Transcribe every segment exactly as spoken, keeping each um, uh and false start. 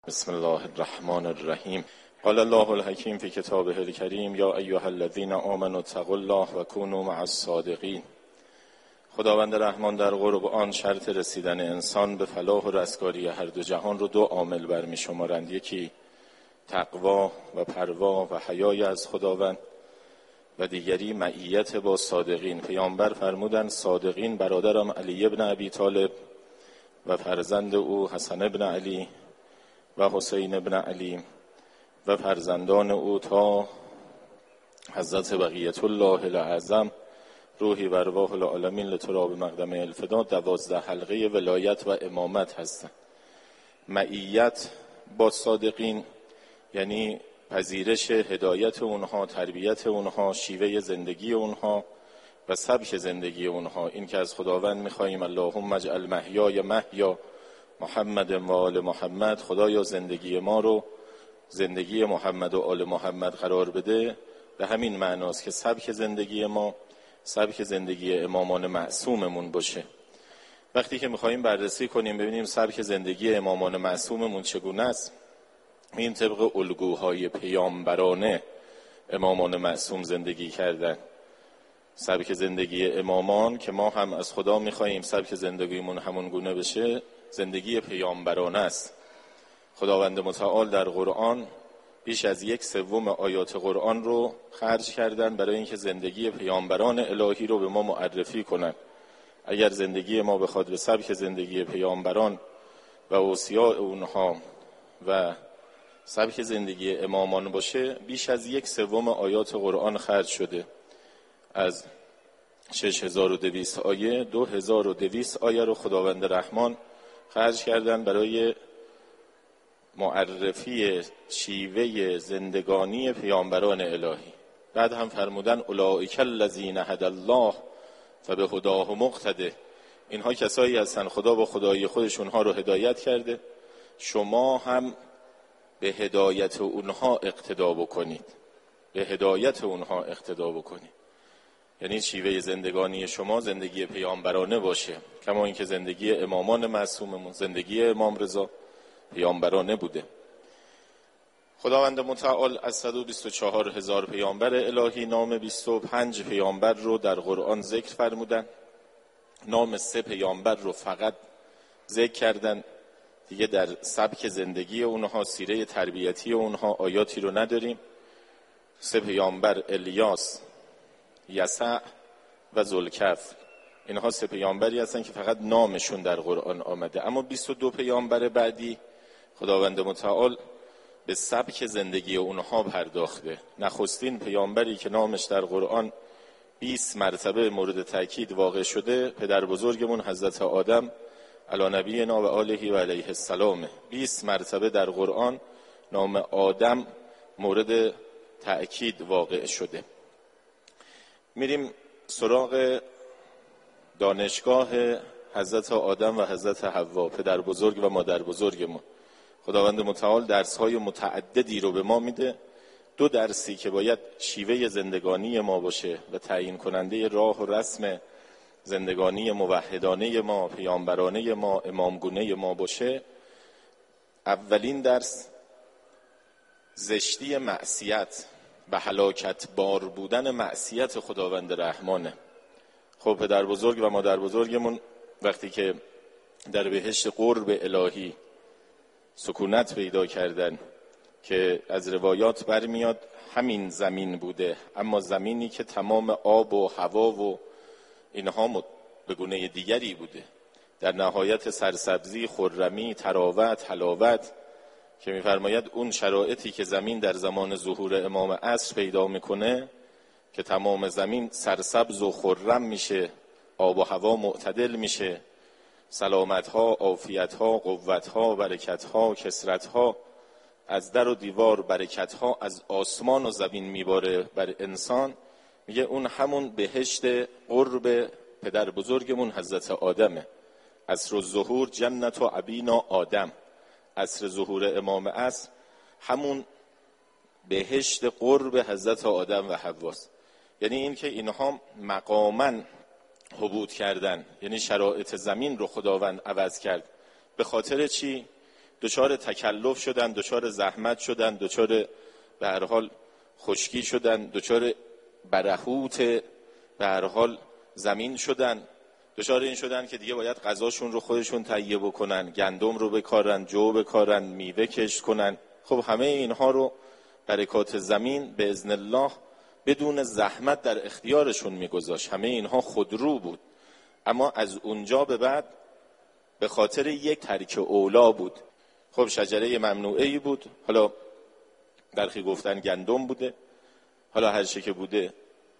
بسم الله الرحمن الرحیم. قال الله الحکیم فی کتابه الکریم یا ایها الذین آمنوا اتقوا الله و کونوا مع الصادقین. خداوند رحمان در قرآن شرط رسیدن انسان به فلاح و رستگاری هر دو جهان رو دو عامل برمی شمارند. یکی تقوا و پروا و حیای از خداوند و دیگری معیت با صادقین. پیامبر فرمودند صادقین برادرم علی ابن ابی طالب و فرزند او حسن ابن علی و حسین ابن علی و فرزندان او تا حضرت بقیت الله الاعظم روحی و ارواح العالمین لتراب مقدم الفدا دوازده حلقه ولایت و امامت هستند. معیت با صادقین یعنی پذیرش هدایت اونها، تربیت اونها، شیوه زندگی اونها و سبک زندگی اونها. این که از خداوند می‌خوایم اللهم اجعل محیای محیا محمد و آل محمد، خدایا زندگی ما رو زندگی محمد و آل محمد قرار بده. به همین معناست که سبک زندگی ما سبک زندگی امامان معصوممون باشه. وقتی که می‌خوایم بررسی کنیم ببینیم سبک زندگی امامان معصوممون چگونه است، این طبق الگوهای پیامبرانه امامان معصوم زندگی کردن. سبک زندگی امامان که ما هم از خدا می‌خوایم سبک زندگیمون همون گونه بشه، زندگی پیامبرانه است. خداوند متعال در قرآن بیش از یک سوم آیات قرآن رو خرج کردن برای اینکه زندگی پیامبران الهی رو به ما معرفی کنن. اگر زندگی ما بخواد به سبک زندگی پیامبران و اوصیاء اونها و سبک زندگی امامان باشه، بیش از یک سوم آیات قرآن خرج شده. از شش هزار و دویست آیه دو هزار و دویست آیه رو خداوند رحمان خرج کردن برای معرفی شیوه زندگانی پیامبران الهی. بعد هم فرمودن اولئک الذین هدی الله فبهداه مقتده. اینها کسایی هستن خدا با خدای خودش اونها رو هدایت کرده، شما هم به هدایت اونها اقتدا بکنید. به هدایت اونها اقتدا بکنید یعنی شیوه زندگانی شما زندگی پیامبرانه باشه، کما اینکه زندگی امامان معصوممون زندگی امام رضا پیامبرانه بوده. خداوند متعال از صد و بیست و چهار هزار پیامبر الهی نام بیست و پنج پیامبر رو در قرآن ذکر فرمودن. نام سه پیامبر رو فقط ذکر کردن، دیگه در سبک زندگی اونها، سیره تربیتی اونها آیاتی رو نداریم. سه پیامبر الیاس، یسع و ذوالکفل، اینها سه پیامبری هستن که فقط نامشون در قرآن آمده. اما بیست و دو پیامبر بعدی خداوند متعال به سبک زندگی اونها پرداخته. نخستین پیامبری که نامش در قرآن بیست مرتبه مورد تأکید واقع شده پدر بزرگمون حضرت آدم علی نبینا و آله و علیه السلام. بیست مرتبه در قرآن نام آدم مورد تأکید واقع شده. میریم سراغ دانشگاه حضرت آدم و حضرت حوا، پدر بزرگ و مادر بزرگمون. خداوند متعال درس‌های متعددی رو به ما میده. دو درسی که باید شیوه زندگانی ما باشه و تعیین کننده راه و رسم زندگانی موحدانه ما، پیامبرانه ما، امامگونه ما باشه. اولین درس زشتی معصیت و هلاکت بار بودن معصیت خداوند رحمانه. خب پدر بزرگ و مادر بزرگمون وقتی که در بهشت قرب الهی سکونت پیدا کردن که از روایات برمیاد همین زمین بوده، اما زمینی که تمام آب و هوا و اینها به گونه دیگری بوده، در نهایت سرسبزی، خرمی، تراوت، حلاوت، که می‌فرماید اون شرایطی که زمین در زمان ظهور امام عصر پیدا میکنه که تمام زمین سرسبز و خرم میشه، آب و هوا معتدل میشه، سلامت‌ها، عافیت‌ها، قوت‌ها، برکت‌ها، کثرت‌ها از در و دیوار، برکت‌ها از آسمان و زمین میباره بر انسان. میگه اون همون بهشت قرب پدر بزرگمون حضرت آدمه. عصر الظهور جنت و ابینا آدم، عصر ظهور امام عصر همون بهشت قرب حضرت آدم و حواست. یعنی این که اینها مقاماً هبوط کردن، یعنی شرایط زمین رو خداوند عوض کرد. به خاطر چی؟ دچار تکلف شدن، دچار زحمت شدن، دچار به هر حال خشکی شدن، دچار برهوت به هر حال زمین شدن، دچار این شدن که دیگه باید غذاشون رو خودشون تهیه بکنن، گندم رو بکارن، جو بکارن، میوه کشت کنن. خب همه اینها رو برکات زمین به اذن الله بدون زحمت در اختیارشون میگذاشت. همه اینها خودرو بود. اما از اونجا به بعد به خاطر یک ترک اولا بود. خب شجره ممنوعه‌ای بود، حالا درخی گفتن گندم بوده، حالا هر چه که بوده.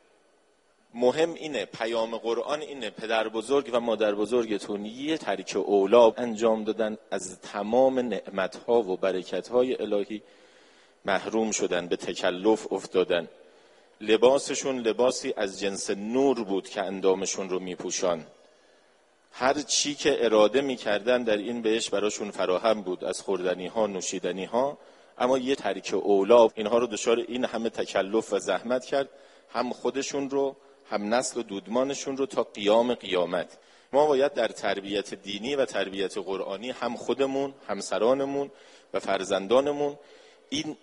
مهم اینه، پیام قرآن اینه، پدر بزرگ و مادر بزرگتون یه ترک اولا انجام دادن، از تمام نعمتها و برکتهای الهی محروم شدن، به تکلف افتادن. لباسشون لباسی از جنس نور بود که اندامشون رو میپوشان. هر چی که اراده میکردن در این بهش براشون فراهم بود، از خوردنی ها، نوشیدنی ها. اما یه ترک اولا اینها رو دچار این همه تکلف و زحمت کرد، هم خودشون رو، هم نسل و دودمانشون رو، تا قیام قیامت. ما باید در تربیت دینی و تربیت قرآنی هم خودمون، همسرانمون و فرزندانمون این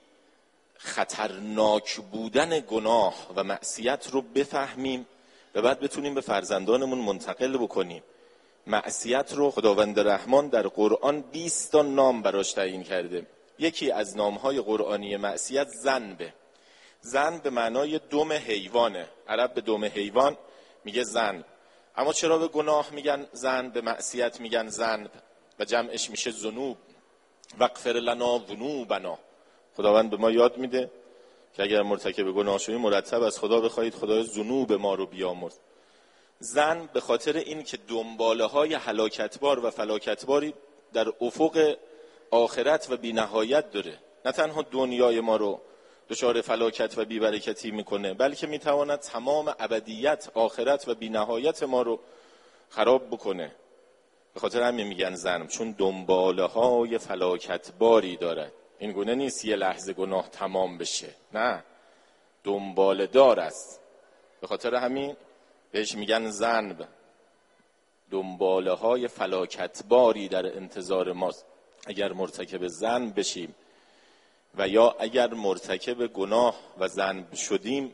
خطرناک بودن گناه و معصیت رو بفهمیم و بعد بتونیم به فرزندانمون منتقل بکنیم. معصیت رو خداوند رحمان در قرآن بیست تا نام براش تعیین کرده. یکی از نامهای قرآنی معصیت ذنبه. ذنب به معنای دم حیوانه. عرب به دم حیوان میگه ذنب. اما چرا به گناه میگن ذنب، به معصیت میگن ذنب و جمعش میشه ذنوب؟ واغفر لنا ذنوبنا. خداوند به ما یاد میده که اگر مرتکب گناه شدیم مرتب از خدا بخواهید خدای ذنوب ما رو بیامرز. ذنب به خاطر این که دنباله های هلاکتبار و فلاکتباری در افق آخرت و بی نهایت داره. نه تنها دنیای ما رو دچار فلاکت و بی‌برکتی میکنه، بلکه میتواند تمام ابدیت، آخرت و بی نهایت ما رو خراب بکنه. به خاطر همین میگن ذنب، چون دنباله های فلاکتباری داره. این گونه نیست یه لحظه گناه تمام بشه، نه، دنباله دار است. به خاطر همین بهش میگن ذنب. دنباله های فلاکتباری در انتظار ماست اگر مرتکب ذنب بشیم، و یا اگر مرتکب گناه و ذنب شدیم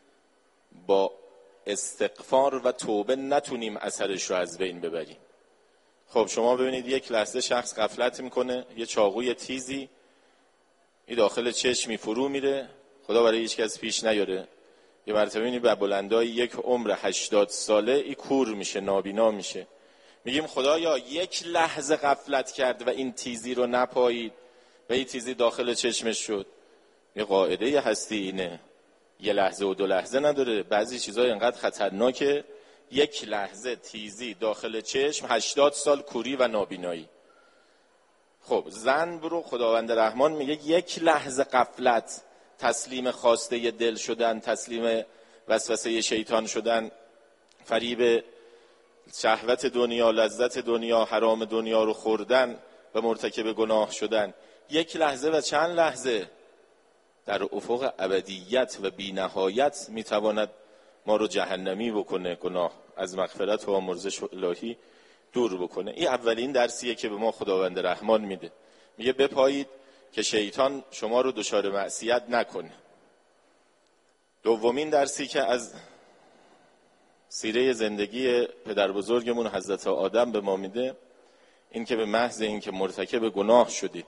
با استغفار و توبه نتونیم اثرش رو از بین ببریم. خب شما ببینید یک لحظه شخص غفلت میکنه، یه چاقوی تیزی این داخل چشمی فرو میره، خدا برای هیچ کس پیش نیاره. یه مرتبه اینی به بلندای یک عمر هشتاد ساله ای کور میشه، نابینا میشه. میگیم خدایا یک لحظه غفلت کرد و این تیزی رو نپایید و این تیزی داخل چشمش شد. یه قاعده هستی اینه، یه لحظه و دو لحظه نداره. بعضی چیزای اینقدر خطرناکه، یک لحظه تیزی داخل چشم، هشتاد سال کوری و نابینایی. خب ذنب رو خداوند رحمان میگه یک لحظه غفلت، تسلیم خواسته دل شدن، تسلیم وسوسه شیطان شدن، فریب شهوت دنیا، لذت دنیا، حرام دنیا رو خوردن و مرتکب گناه شدن، یک لحظه و چند لحظه در افق ابدیت و بی نهایت میتواند ما رو جهنمی بکنه. گناه از مغفرت و آمرزش الهی دور بکنه. این اولین درسیه که به ما خداوند رحمان میده، میگه بپایید که شیطان شما رو دچار معصیت نکنه. دومین درسی که از سیره زندگی پدر بزرگمون حضرت آدم به ما میده، این که به محض این که مرتکب گناه شدید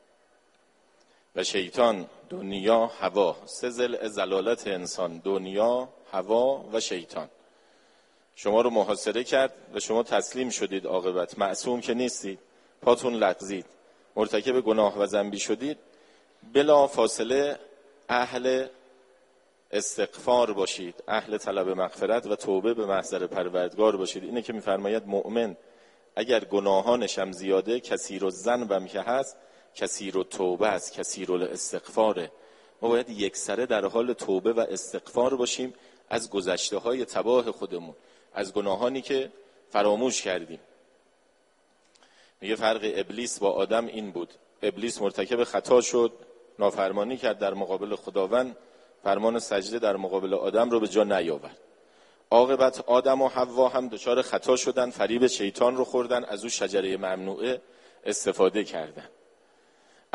و شیطان، دنیا، هوا، سه ضلع ضلالت انسان، دنیا، هوا و شیطان، شما رو محاصره کرد و شما تسلیم شدید. عاقبت معصوم که نیستید، پاتون لغزید، مرتکب گناه و ذنبی شدید، بلا فاصله اهل استغفار باشید، اهل طلب مغفرت و توبه به محضر پروردگار باشید. اینه که میفرماید مؤمن اگر گناهانش هم زیاده، کثیر الذنب هم که هست، کثیر التوبه است، کثیر الاستغفاره. ما باید یکسره در حال توبه و استغفار باشیم از گذشته های تباه خودمون، از گناهانی که فراموش کردیم. میگه فرق ابلیس با آدم این بود، ابلیس مرتکب خطا شد، نافرمانی کرد در مقابل خداوند، فرمان سجده در مقابل آدم رو به جا نیاورد. عاقبت آدم و حوا هم دچار خطا شدن، فریب شیطان رو خوردن، از اون شجره ممنوعه استفاده کردن.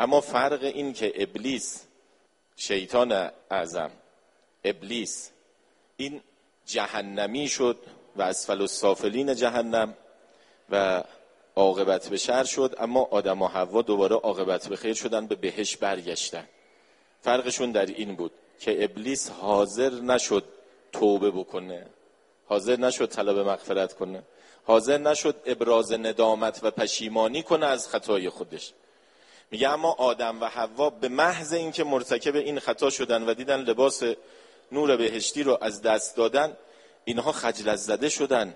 اما فرق این که ابلیس، شیطان اعظم، ابلیس این جهنمی شد و اسفل السافلین جهنم و عاقبت به شر شد، اما آدم و حوا دوباره عاقبت به خیر شدن، به بهشت برگشتن. فرقشون در این بود که ابلیس حاضر نشد توبه بکنه، حاضر نشد طلب مغفرت کنه، حاضر نشد ابراز ندامت و پشیمانی کنه از خطای خودش. میگه اما آدم و حوا به محض اینکه مرتکب این خطا شدن و دیدن لباس نور بهشتی رو از دست دادن، اینها خجلت زده شدن،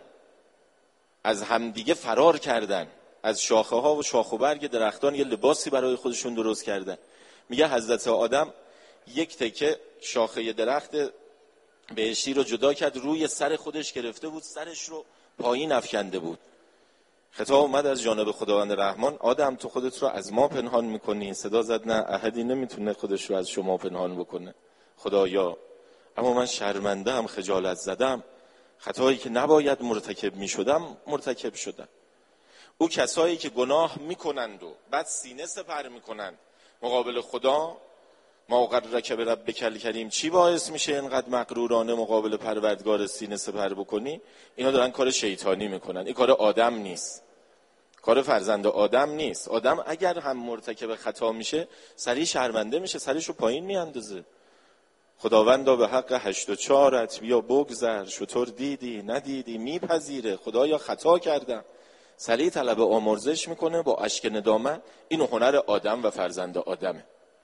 از همدیگه فرار کردن، از شاخه ها و شاخ و برگ درختان یه لباسی برای خودشون درست کردن. میگه حضرت آدم یک تکه شاخه درخت بهشتی رو جدا کرد، روی سر خودش گرفته بود، سرش رو پایین افکنده بود. خطاب اومد از جانب خداوند رحمان: آدم تو خودت رو از ما پنهان میکنی؟ صدا زد: نه، احدی نمیتونه خودش رو از شما پنهان بکنه خدایا، اما من شرمنده ام، خجالت زدم، خطایی که نباید مرتکب میشدم مرتکب شدم. او کسایی که گناه میکنند و بعد سینه سپر میکنند مقابل خدا، ما غرک بربک الکریم، چی باعث میشه اینقدر مغرورانه مقابل پروردگار سینه سپر بکنی؟ اینا دارن کار شیطانی میکنن. این کار آدم نیست، کار فرزند آدم نیست. آدم اگر هم مرتکب خطا میشه سریع شرمنده میشه، سریشو پایین میاندازه. خداوندا به حق هشت و چارت بیا بگذر، شطور دیدی ندیدی میپذیره، خدایا خطا کردم، سریع طلب آمرزش میکنه با اشک ندامت. این هنر آدم و فرزند آدمه.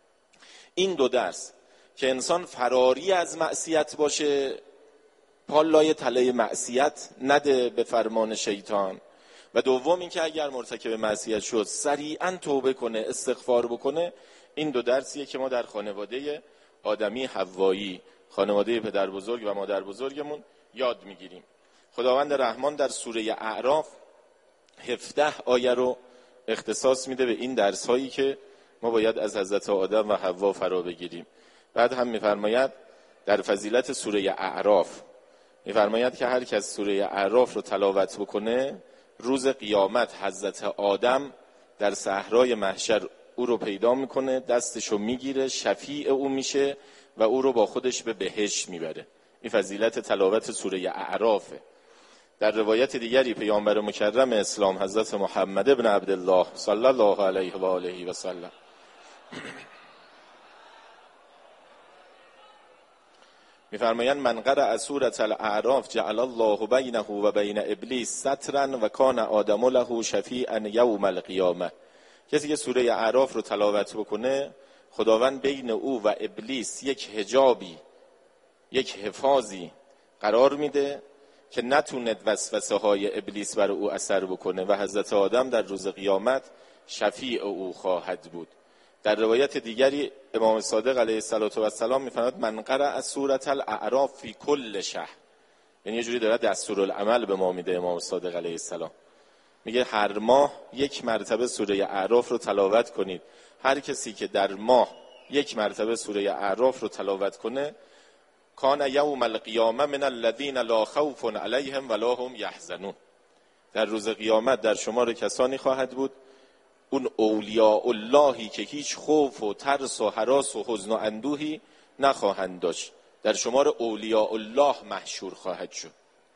این دو درس که انسان فراری از معصیت باشه، پالای تله معصیت نده به فرمان شیطان، و دوم این که اگر مرتکب معصیت شد سریعا توبه کنه، استغفار بکنه. این دو درسیه که ما در خانواده آدمی حوایی، خانواده پدر بزرگ و مادر بزرگمون یاد میگیریم. خداوند رحمان در سوره اعراف هفده آیه رو اختصاص میده به این درس هایی که ما باید از حضرت آدم و حوا فرا بگیریم. بعد هم میفرماید در فضیلت سوره اعراف، میفرماید که هر کس سوره اعراف رو تلاوت بکنه، روز قیامت حضرت آدم در صحرای محشر او رو پیدا میکنه، دستشو میگیره، شفیع او میشه و او رو با خودش به بهشت میبره. این فضیلت تلاوت سوره اعرافه. در روایت دیگری پیامبر مکرم اسلام حضرت محمد ابن عبدالله صلی الله علیه و آله و سلم میفرمایند: من قرأ سوره الاعراف جعل الله بینه و بین ابلیس سترا و کان آدم له شفیعا یوم القیامه. کسی که سوره اعراف رو تلاوت بکنه، خداوند بین او و ابلیس یک حجابی، یک حفاظی قرار میده که نتوند وسوسه های ابلیس بر او اثر بکنه و حضرت آدم در روز قیامت شفیع او خواهد بود. در روایت دیگری امام صادق علیه السلام میفرماید: من قرأ سوره الاعراف فی کل شهر. یعنی یه جوری داره دستورالعمل به ما میده امام صادق علیه السلام. میگه هر ماه یک مرتبه سوره اعراف رو تلاوت کنید. هر کسی که در ماه یک مرتبه سوره اعراف رو تلاوت کنه، کان یوم القیامه من الذین لا خوف علیهم ولا هم یحزنون. در روز قیامت در شمار کسانی خواهد بود، اون اولیاء اللهی که هیچ خوف و ترس و هراس و حزن و اندوهی نخواهند داشت، در شمار اولیاء الله محشور خواهد شد.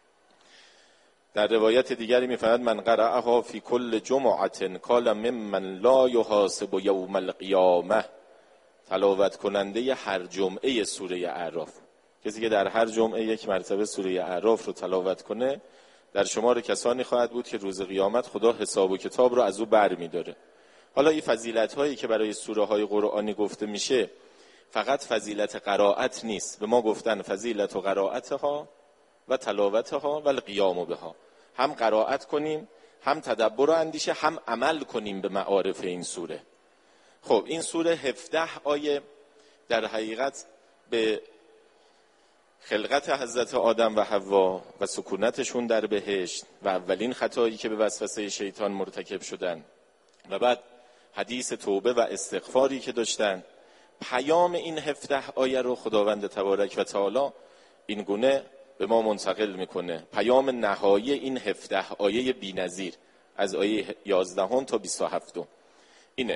در روایت دیگری می‌فرماید: من قرأها فی کل جمعه کان ممن لا یحاسب یوم القیامه. تلاوت کننده هر جمعه سوره اعراف، کسی که در هر جمعه یک مرتبه سوره اعراف رو تلاوت کنه، در شمار کسانی خواهد بود که روز قیامت خدا حساب و کتاب رو از او بر می‌داره. حالا این فضیلت هایی که برای سوره های قرآنی گفته میشه فقط فضیلت قرائت نیست. به ما گفتن فضیلت و قرائتها و تلاوتها و القیام بها. هم قرائت کنیم، هم تدبر و اندیشه، هم عمل کنیم به معارف این سوره. خب این سوره هفده آیه در حقیقت به خلقت حضرت آدم و حوا و سکونتشون در بهشت و اولین خطایی که به وسوسه شیطان مرتکب شدن و بعد حدیث توبه و استغفاری که داشتن، پیام این هفده آیه رو خداوند تبارک و تعالی این گونه به ما منتقل میکنه. پیام نهایی این هفده آیه بی‌نظیر از آیه یازده تا بیست و هفت اینه: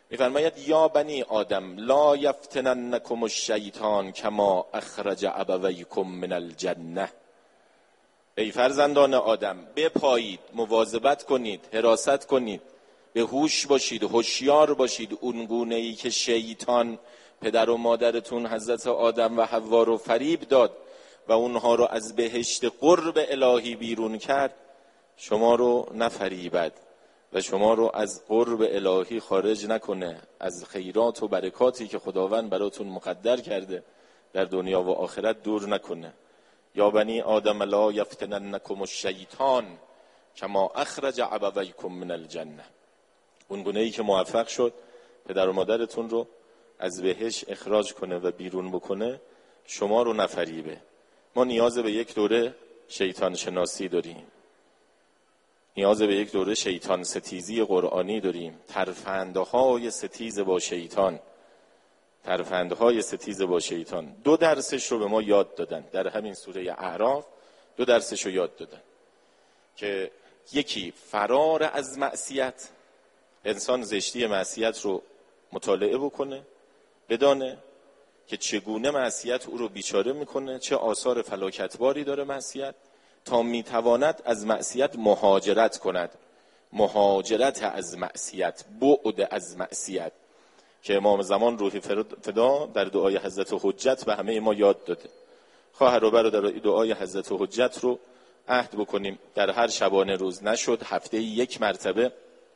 میفرماید یا بنی آدم لا یفتننکم الشیطان کما اخرج ابویکم من الجنه. ای فرزندان آدم بپایید، مواظبت کنید، حراست کنید، به هوش باشید، هوشیار باشید، اون گونه‌ای که شیطان پدر و مادرتون حضرت آدم و حوا رو فریب داد و اونها رو از بهشت قرب الهی بیرون کرد، شما رو نفریبد و شما رو از قرب الهی خارج نکنه، از خیرات و برکاتی که خداوند براتون مقدر کرده در دنیا و آخرت دور نکنه. یا بنی آدم لا یفتننکم الشیطان کما اخرج ابویکم من الجنه. اون گونه‌ای که موفق شد پدر و مادرتون رو از بهشت اخراج کنه و بیرون بکنه، شما رو نفریبه. ما نیاز به یک دوره شیطان شناسی داریم، نیاز به یک دوره شیطان ستیزی قرآنی داریم. ترفندهای ستیز با شیطان، ترفندهای ستیز با شیطان. دو درسش رو به ما یاد دادن در همین سوره اعراف، دو درسش رو یاد دادن که یکی فرار از معصیت، انسان زشتی معصیت رو مطالعه بکنه، بدانه که چگونه معصیت او رو بیچاره میکنه، چه آثار فلاکتباری داره معصیت، تا میتواند از معصیت مهاجرت کند. مهاجرت از معصیت، بعد از معصیت، که امام زمان روحی فدا در دعای حضرت حجت به همه ما یاد داده. خواهر و برادر، دعای حضرت حجت رو عهد بکنیم در هر شبانه روز، نشد هفته یک مرتبه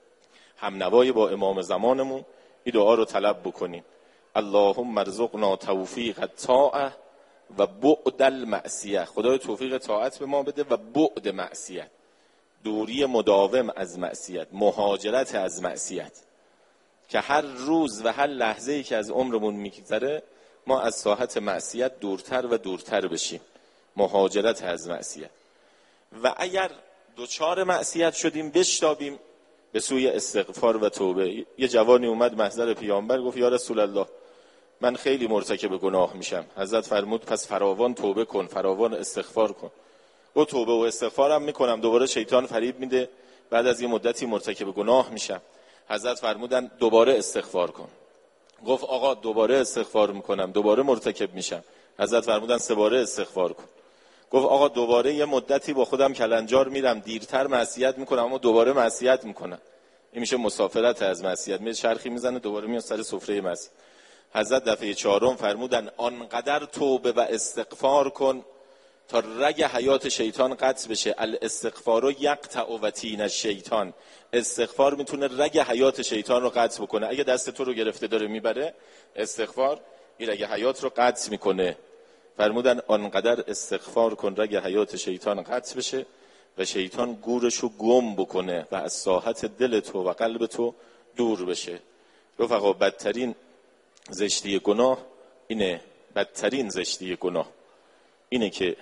همنوای با امام زمانمون این دعا رو طلب بکنیم. اللهم ارزقنا توفیق الطاعه و بعد المعصیه. خدای توفیق طاعت به ما بده و بعد معصیت، دوری مداوم از معصیت، مهاجرت از معصیت، که هر روز و هر لحظه‌ای که از عمرمون میگذره ما از ساحت معصیت دورتر و دورتر بشیم. مهاجرت از معصیت. و اگر دوچار معصیت شدیم بشتابیم به سوی استغفار و توبه. یه جوانی اومد محضر پیامبر گفت یا رسول الله من خیلی مرتکب گناه میشم. حضرت فرمود پس فراوان توبه کن، فراوان استغفار کن. او توبه و استغفارم میکنم، دوباره شیطان فریب میده، بعد از یه مدتی مرتکب گناه میشم. حضرت فرمودن دوباره استغفار کن. گفت آقا دوباره استغفار میکنم، دوباره مرتکب میشم. حضرت فرمودن سه باره استغفار کن. گفت آقا دوباره یه مدتی با خودم کلنجار میرم، دیرتر معصیت میکنم اما دوباره معصیت میکنم. این میشه مسافرت از معصیت، میاد چرخی میزنه دوباره میاد سر سفره معصیت. حضرت دفعه چهارم فرمودن آنقدر توبه و استغفار کن تا رگ حیات شیطان قطع بشه. الاستغفار یقطع وتین الشیطان. استغفار میتونه رگ حیات شیطان رو قطع بکنه. اگه دست تو رو گرفته داره میبره، استغفار این رگ حیات رو قطع میکنه. فرمودن آنقدر استغفار کن رگ حیات شیطان قطع بشه و شیطان گورش رو گم بکنه و از ساحت دل تو و قلب تو دور بشه. رفقا بدترین زشتی گناه اینه، بدترین زشتی گناه اینه که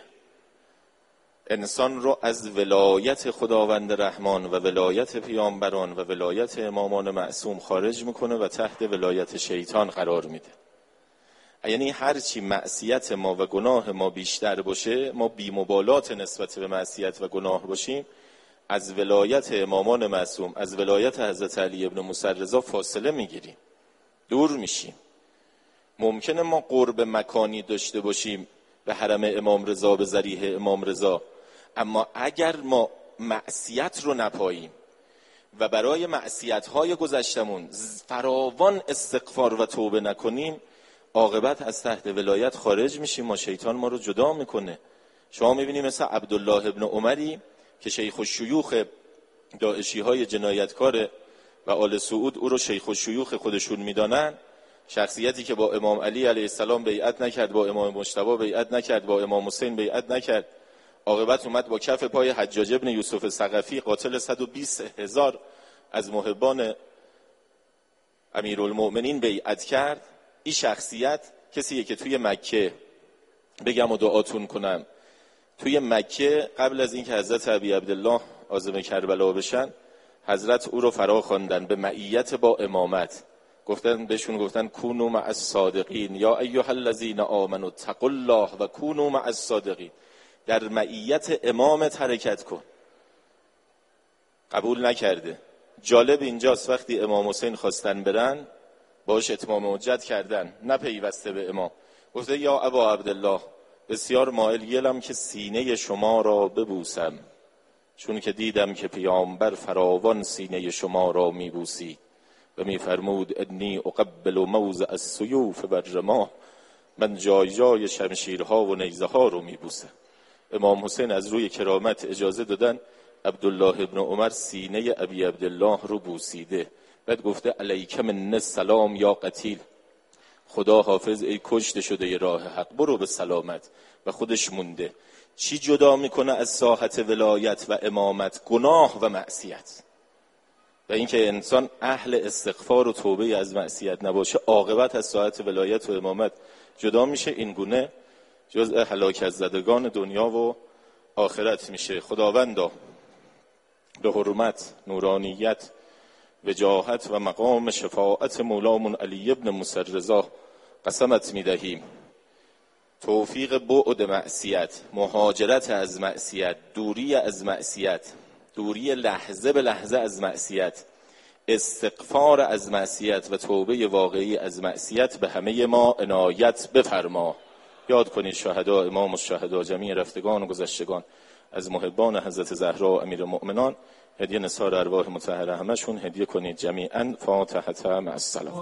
انسان رو از ولایت خداوند رحمان و ولایت پیامبران و ولایت امامان معصوم خارج میکنه و تحت ولایت شیطان قرار میده. یعنی هرچی معصیت ما و گناه ما بیشتر باشه، ما بی‌مبالات نسبت به معصیت و گناه باشیم، از ولایت امامان معصوم، از ولایت حضرت علی ابن موسی رضا فاصله میگیریم، دور میشیم. ممکنه ما قرب مکانی داشته باشیم به حرم امام رضا، به ذریح امام رضا، اما اگر ما معصیت رو نپاییم و برای معصیت‌های گذشتمون فراوان استغفار و توبه نکنیم، عاقبت از تحت ولایت خارج میشیم، ما شیطان ما رو جدا میکنه. شما میبینید مثل عبدالله ابن عمری که شیخ الشیوخ داعشی های جنایتکار و آل سعود او رو شیخ الشیوخ خودشون میدانن، شخصیتی که با امام علی علیه السلام بیعت نکرد، با امام مجتبی بیعت نکرد، با امام حسین بیعت نکرد، عاقبت اومد با کف پای حجاج ابن یوسف ثقفی قاتل صد و بیست هزار از محبان امیرالمؤمنین بیعت کرد. این شخصیت کسیه که توی مکه، بگم و دعاتون کنم، توی مکه قبل از اینکه حضرت ابی عبدالله عازم کربلا بشن، حضرت او رو فرا خواندن به معیت با امامت. گفتن بهشون، گفتن کونوا مع الصادقین یا ایها الذین آمنوا اتقوا الله و کونوا مع الصادقین. در معیت امامت حرکت کن. قبول نکرده. جالب اینجاست وقتی امام حسین خواستن برن، باش اتمام حجت کردن، نه پیوسته به امام. گفته یا ابا عبدالله بسیار مایلم که سینه شما را ببوسم، چون که دیدم که پیامبر فراوان سینه شما را میبوسید و میفرمود انی اقبل موضع السیوف و الرماح، من جای جای شمشیرها و نیزه ها رو میبوسم. امام حسین از روی کرامت اجازه دادن عبدالله ابن عمر سینه ابی عبدالله رو بوسیده. بعد گفته علیک من السلام یا قتیل، خدا حافظ ای کشته شده ی راه حق، برو به سلامت. و خودش مونده. چی جدا میکنه از ساحت ولایت و امامت؟ گناه و معصیت. و اینکه انسان اهل استغفار و توبه از معصیت نباشه، عاقبت از ساحت ولایت و امامت جدا میشه. این گونه جزء هلاکت زدگان دنیا و آخرت میشه. خداوندا به حرمت، نورانیت، وجاهت و مقام شفاعت مولامون علی ابن موسی رضا قسمت میدهیم توفیق بعد معصیت، مهاجرت از معصیت، دوری از معصیت، دوری لحظه به لحظه از معصیت، استغفار از معصیت و توبه واقعی از معصیت به همه ما عنایت بفرما. یاد کنید شهدا، امام الشهدا، جمیع رفتگان و گذشتگان از محبان حضرت زهرا و امیر المؤمنان، هدیه نثار ارواح مطهره همشون هدیه کنید جمیعاً. فاتحه مع السلام.